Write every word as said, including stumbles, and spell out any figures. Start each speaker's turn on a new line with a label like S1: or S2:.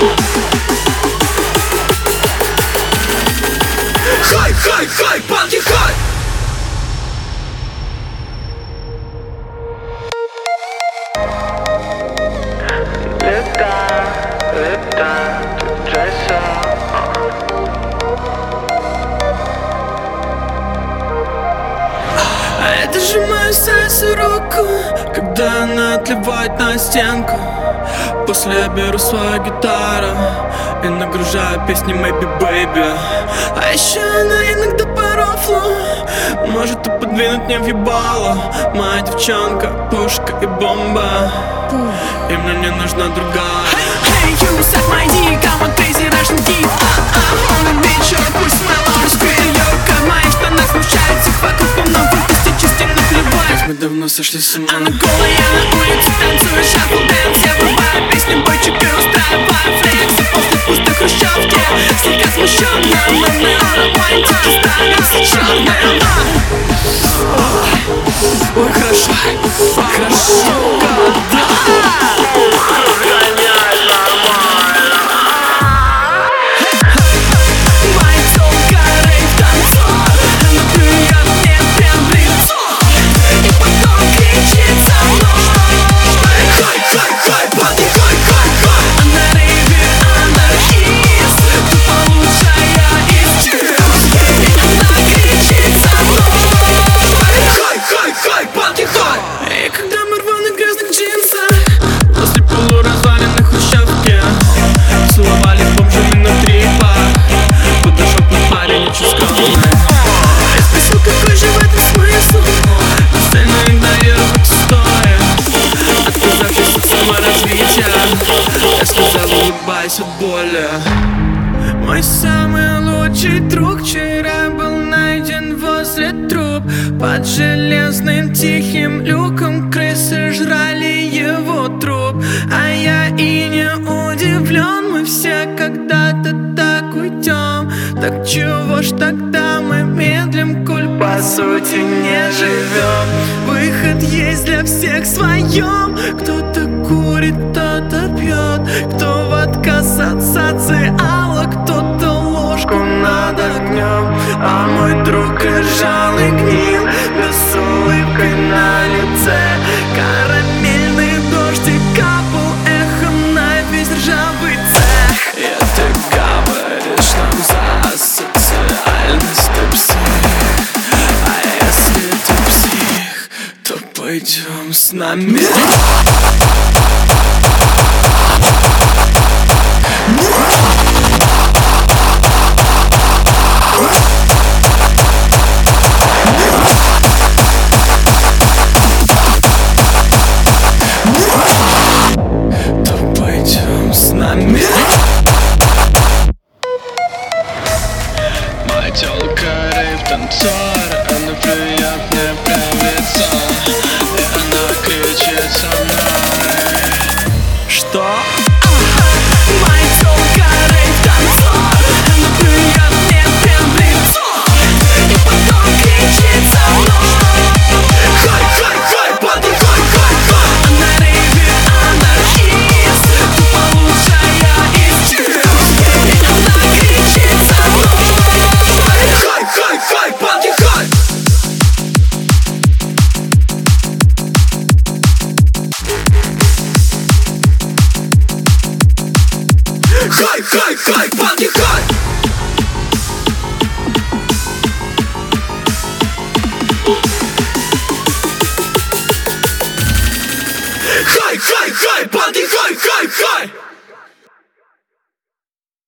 S1: Хай, хай, хай, панки, хай!
S2: Лета, лета, джайса.
S1: А это сжимаю Саси руку, когда она отливает на стенку. После я беру свою гитару и нагружаю песни Maybe Baby. А еще она иногда по рофлу может и подвинуть мне в ебало. Моя девчонка, пушка и бомба, и мне не нужна другая.
S3: Hey, you suck my dick, I'm a crazy Russian kid. А-а, он вечер, пусть смело раскрылёка. В моих штанах смущает всех вокруг, но выпустить чисти наплевать.
S1: Мы давно сошли с ума.
S3: Она голая на улице, танцует шафл дэнс. Я врубаю песни бочек и устраиваю флекс. И после пустой хрущевки слегка смущённая, мы на романтике становимся чёрным.
S1: Ой, хорошо, хорошо, да. И когда мы в рваных грязных джинсах после полуразваленной хрущевки целовали бомжами на трипах, подошел к нам парень очень скромный. Я спросил, какой же в этом смысл, остальное игнорировать стоит. Отказавшись от саморазвития, я сказал, улыбаясь от боли: мой самый лучший друг вчера был найден возле труб. Под железным тихим люком крысы жрали его труп. А я и не удивлен, мы все когда-то так уйдем. Так чего ж тогда мы медлим, коль по сути не живем? Выход есть для всех в своем. Кто-то курит, кто-то пьет, кто в отказ от социала, кто-то ложку над огнем. А мой друг лежал и гнил без улыбки на лице. Карамельный дождик капал эхом на весь ржавый цех. И ты говоришь нам за социальность, ты псих. А если ты псих, то пойдем с нами. Моя тёлка рейв-танцор, она плюет мне прям в лицо, и она кричит со мной. Что?
S3: Моя тёлка рейв-танцор, она плюет мне прям в лицо, и потом кричит со мной.
S1: Хай, хай, хай, панки, хай, хай, хай!
S3: Она рейве анархист, тупо лучшая из чист, и она кричит со мной.
S1: Хай, хай, хай, панки, хай! Хай, хай, хай, панки, хай!